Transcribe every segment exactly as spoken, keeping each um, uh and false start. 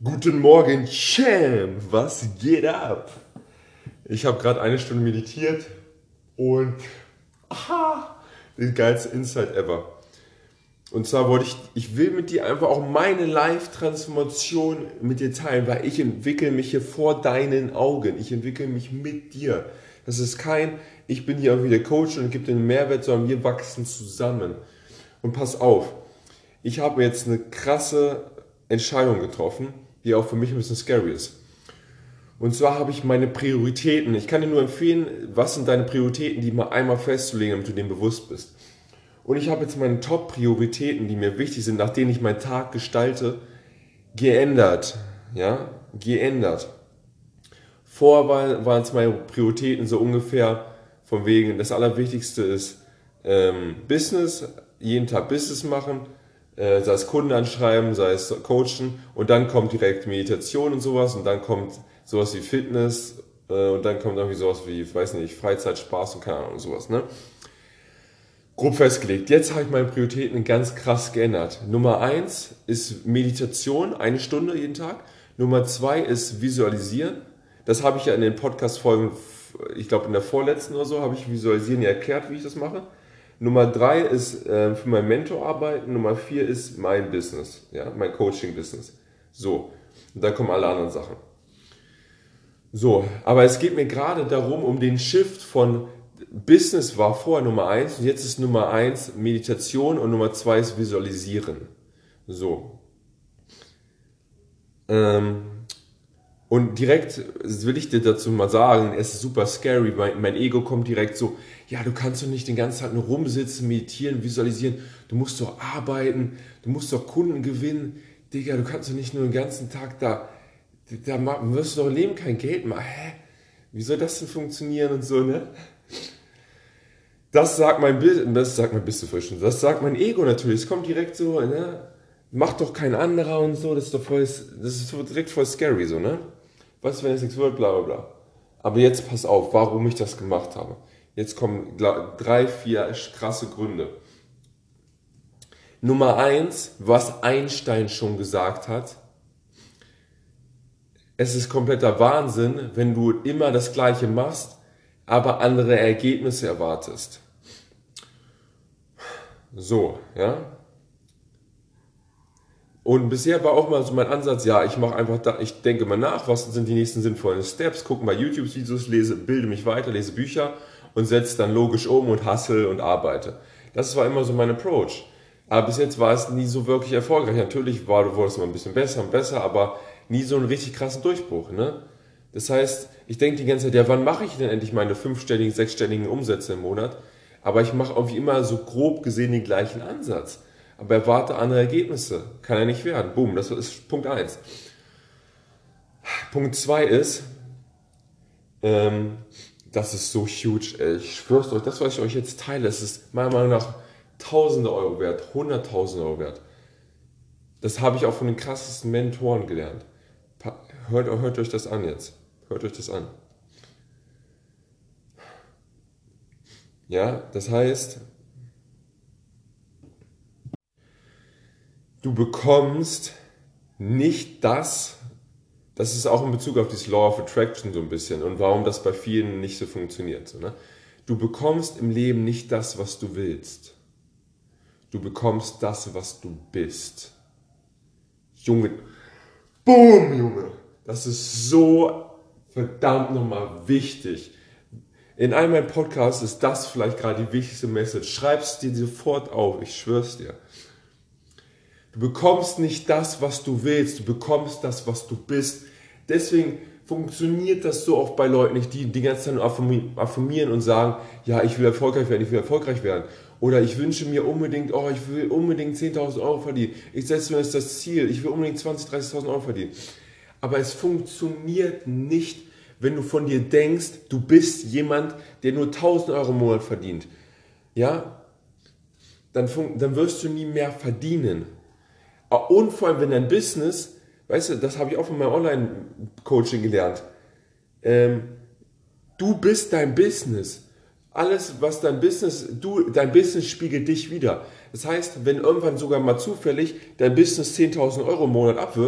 Guten Morgen, Champ! Was geht ab? Ich habe gerade eine Stunde meditiert und aha, den geilste Insight ever. Und zwar wollte ich, ich will mit dir einfach auch meine Live-Transformation mit dir teilen, weil ich entwickle mich hier vor deinen Augen. Ich entwickle mich mit dir. Das ist kein, ich bin hier irgendwie der Coach und gebe dir einen Mehrwert, sondern wir wachsen zusammen. Und pass auf, ich habe jetzt eine krasse Entscheidung getroffen, die auch für mich ein bisschen scary ist. Und zwar habe ich meine Prioritäten. Ich kann dir nur empfehlen, was sind deine Prioritäten, die mal einmal festzulegen, damit du dem bewusst bist. Und ich habe jetzt meine Top-Prioritäten, die mir wichtig sind, nach denen ich meinen Tag gestalte, geändert. Ja, geändert. Vorher waren es meine Prioritäten so ungefähr von wegen, das Allerwichtigste ist ähm, Business, jeden Tag Business machen, äh, sei es Kunden anschreiben, sei es Coachen und dann kommt direkt Meditation und sowas und dann kommt sowas wie Fitness äh, und dann kommt irgendwie sowas wie, ich weiß nicht, Freizeit, Spaß und keine Ahnung, sowas, ne? Grob festgelegt. Jetzt habe ich meine Prioritäten ganz krass geändert. Nummer eins ist Meditation, eine Stunde jeden Tag. Nummer zwei ist Visualisieren. Das habe ich ja in den Podcast-Folgen, ich glaube in der vorletzten oder so, habe ich Visualisieren ja erklärt, wie ich das mache. Nummer drei ist äh, für meinen Mentor arbeiten. Nummer vier ist mein Business, ja, mein Coaching-Business. So, und dann kommen alle anderen Sachen. So, aber es geht mir gerade darum, um den Shift von Business war vorher Nummer eins und jetzt ist Nummer eins Meditation und Nummer zwei ist Visualisieren. So. Ähm, und direkt will ich dir dazu mal sagen, es ist super scary, weil mein Ego kommt direkt so, ja, du kannst doch nicht den ganzen Tag nur rumsitzen, meditieren, visualisieren, du musst doch arbeiten, du musst doch Kunden gewinnen, Digga, du kannst doch nicht nur den ganzen Tag da, da wirst du doch im Leben kein Geld machen, hä? Wie soll das denn funktionieren und so, ne? Das sagt mein Bild, das sagt mein Business, das sagt mein Ego natürlich. Es kommt direkt so, ne? Macht doch kein anderer und so, das ist doch voll, das ist so direkt voll scary, so, ne? Was, wenn es nichts wird, bla bla bla. Aber jetzt pass auf, warum ich das gemacht habe. Jetzt kommen drei, vier krasse Gründe. Nummer eins, was Einstein schon gesagt hat. Es ist kompletter Wahnsinn, wenn du immer das Gleiche machst, aber andere Ergebnisse erwartest. So, ja. Und bisher war auch mal so mein Ansatz, ja, ich mache einfach, da, ich denke mal nach, was sind die nächsten sinnvollen Steps, gucke mal YouTube-Videos, lese, bilde mich weiter, lese Bücher und setze dann logisch um und hustle und arbeite. Das war immer so mein Approach. Aber bis jetzt war es nie so wirklich erfolgreich. Natürlich war, wurde es immer ein bisschen besser und besser, aber nie so einen richtig krassen Durchbruch, ne? Das heißt, ich denke die ganze Zeit, ja, wann mache ich denn endlich meine fünfstelligen, sechsstelligen Umsätze im Monat? Aber ich mache irgendwie immer so grob gesehen den gleichen Ansatz. Aber erwarte andere Ergebnisse. Kann ja nicht werden. Boom, das ist Punkt eins. Punkt zwei ist, ähm, das ist so huge, ey. Ich schwör's euch, das, was ich euch jetzt teile, das ist meiner Meinung nach Tausende Euro wert, Hunderttausende Euro wert. Das habe ich auch von den krassesten Mentoren gelernt. Hört, hört euch das an jetzt. Hört euch das an. Ja, das heißt, du bekommst nicht das, das ist auch in Bezug auf dieses Law of Attraction so ein bisschen und warum das bei vielen nicht so funktioniert. So, ne? Du bekommst im Leben nicht das, was du willst. Du bekommst das, was du bist. Junge, boom, Junge. Das ist so verdammt nochmal wichtig. In all meinen Podcasts ist das vielleicht gerade die wichtigste Message. Schreib es dir sofort auf, ich schwör's dir. Du bekommst nicht das, was du willst, du bekommst das, was du bist. Deswegen funktioniert das so oft bei Leuten nicht, die die ganze Zeit nur affirmieren und sagen, ja, ich will erfolgreich werden, ich will erfolgreich werden. Oder ich wünsche mir unbedingt, oh, ich will unbedingt zehntausend Euro verdienen. Ich setze mir das, das Ziel, ich will unbedingt zwanzigtausend, dreißigtausend Euro verdienen. Aber es funktioniert nicht, wenn du von dir denkst, du bist jemand, der nur tausend Euro im Monat verdient. Ja? Dann, dann wirst du nie mehr verdienen. Und vor allem, wenn dein Business, weißt du, das habe ich auch von meinem Online-Coaching gelernt, ähm, du bist dein Business. Alles, was dein Business, du, dein Business spiegelt dich wieder. Das heißt, wenn irgendwann sogar mal zufällig dein Business zehntausend Euro im Monat abwirft,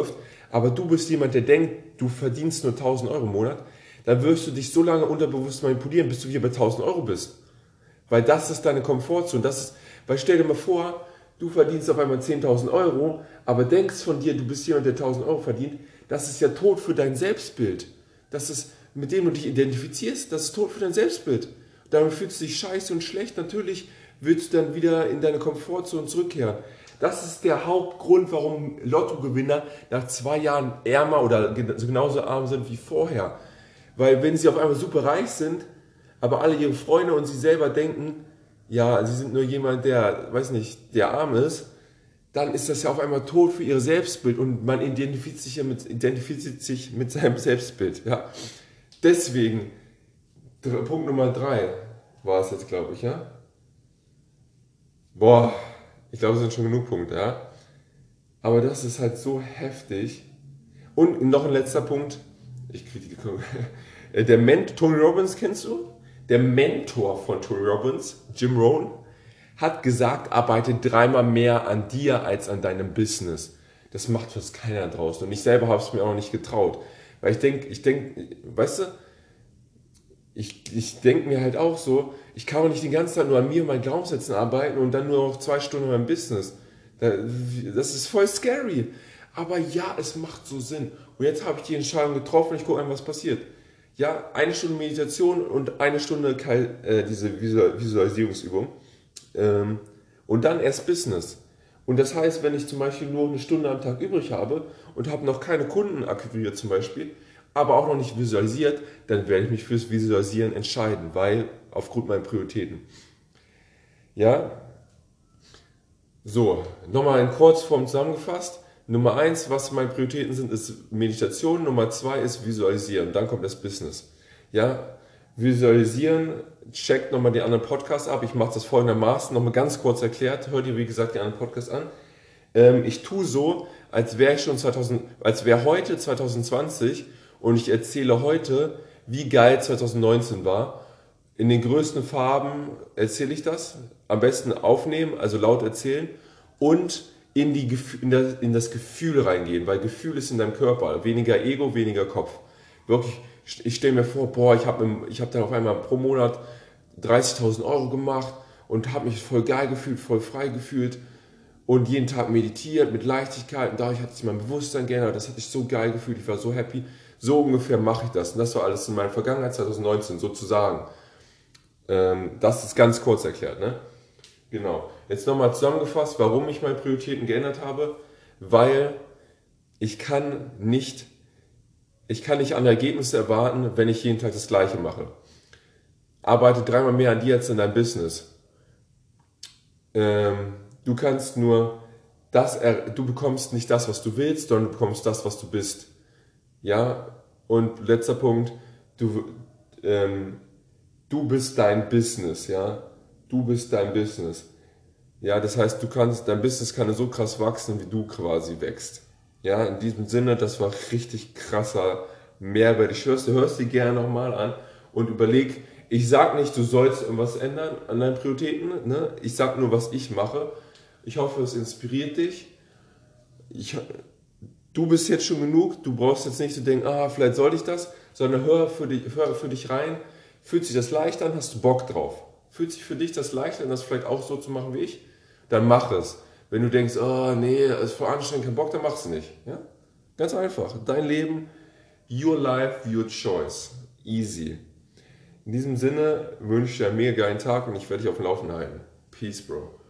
aber du bist jemand, der denkt, du verdienst nur tausend Euro im Monat, dann wirst du dich so lange unterbewusst manipulieren, bis du wieder bei tausend Euro bist. Weil das ist deine Komfortzone. Das ist, weil stell dir mal vor, du verdienst auf einmal zehntausend Euro, aber denkst von dir, du bist jemand, der tausend Euro verdient. Das ist ja tot für dein Selbstbild. Das ist, mit dem du dich identifizierst, das ist tot für dein Selbstbild. Damit fühlst du dich scheiße und schlecht. Natürlich willst du dann wieder in deine Komfortzone zurückkehren. Das ist der Hauptgrund, warum Lottogewinner nach zwei Jahren ärmer oder genauso arm sind wie vorher. Weil wenn sie auf einmal super reich sind, aber alle ihre Freunde und sie selber denken, ja, sie sind nur jemand, der, weiß nicht, der arm ist, dann ist das ja auf einmal tot für ihr Selbstbild und man identifiziert sich, ja mit, identifiziert sich mit seinem Selbstbild. Ja. Deswegen, Punkt Nummer drei war es jetzt, glaube ich, ja. Boah, ich glaube, es sind schon genug Punkte, ja. Aber das ist halt so heftig. Und noch ein letzter Punkt, ich kriege die der Mentor, Tony Robbins kennst du? Der Mentor von Tony Robbins, Jim Rohn, hat gesagt, arbeite dreimal mehr an dir als an deinem Business. Das macht fast keiner draußen. Und ich selber habe es mir auch noch nicht getraut. Weil ich denke, ich denke, weißt du, ich, ich denke mir halt auch so, ich kann auch nicht den ganzen Tag nur an mir und meinen Glaubenssätzen arbeiten und dann nur noch zwei Stunden an meinem Business. Das ist voll scary. Aber ja, es macht so Sinn. Und jetzt habe ich die Entscheidung getroffen, ich gucke an, was passiert. Ja, eine Stunde Meditation und eine Stunde äh, diese Visualisierungsübung. Ähm, und dann erst Business. Und das heißt, wenn ich zum Beispiel nur eine Stunde am Tag übrig habe und habe noch keine Kunden akquiriert zum Beispiel, aber auch noch nicht visualisiert, dann werde ich mich fürs Visualisieren entscheiden, weil aufgrund meiner Prioritäten. Ja, so, nochmal in Kurzform zusammengefasst. Nummer eins, was meine Prioritäten sind, ist Meditation. Nummer zwei ist Visualisieren. Dann kommt das Business. Ja, Visualisieren, checkt nochmal die anderen Podcasts ab. Ich mache das folgendermaßen, nochmal ganz kurz erklärt. Hört ihr, wie gesagt, die anderen Podcasts an. Ähm, ich tue so, als wäre ich schon zweitausend, als wäre heute zwanzig zwanzig und ich erzähle heute, wie geil zwanzig neunzehn war. In den größten Farben erzähle ich das. Am besten aufnehmen, also laut erzählen und in, die, in, das, in das Gefühl reingehen, weil Gefühl ist in deinem Körper. Weniger Ego, weniger Kopf. Wirklich, ich stelle mir vor, boah, ich habe ich hab dann auf einmal pro Monat dreißigtausend Euro gemacht und habe mich voll geil gefühlt, voll frei gefühlt und jeden Tag meditiert mit Leichtigkeit und dadurch hat sich mein Bewusstsein geändert, das hat sich so geil gefühlt, ich war so happy. So ungefähr mache ich das und das war alles in meiner Vergangenheit zwanzig neunzehn sozusagen. Ähm, das ist ganz kurz erklärt, ne? Genau. Jetzt nochmal zusammengefasst, warum ich meine Prioritäten geändert habe, weil ich kann nicht, ich kann nicht andere Ergebnisse erwarten, wenn ich jeden Tag das Gleiche mache. Arbeite dreimal mehr an dir als in deinem Business. Ähm, du kannst nur das, du bekommst nicht das, was du willst, sondern du bekommst das, was du bist. Ja. Und letzter Punkt, du, ähm, du bist dein Business, ja. Du bist dein Business. Ja, das heißt, du kannst, dein Business kann so krass wachsen, wie du quasi wächst. Ja, in diesem Sinne, das war richtig krasser Mehrwert. Ich hörst, du hörst dir gerne nochmal an und überleg, ich sag nicht, du sollst irgendwas ändern an deinen Prioritäten, ne? Ich sag nur, was ich mache. Ich hoffe, es inspiriert dich. Ich, du bist jetzt schon genug, du brauchst jetzt nicht zu denken, ah, vielleicht sollte ich das, sondern hör für dich, hör für dich rein. Fühlt sich das leicht an, hast du Bock drauf? Fühlt sich für dich das leicht an, das vielleicht auch so zu machen wie ich? Dann mach es. Wenn du denkst, oh nee, das ist voll anstrengend, kein Bock, dann mach es nicht. Ja? Ganz einfach. Dein Leben, your life, your choice. Easy. In diesem Sinne wünsche ich dir einen mega geilen Tag und ich werde dich auf dem Laufenden halten. Peace, Bro.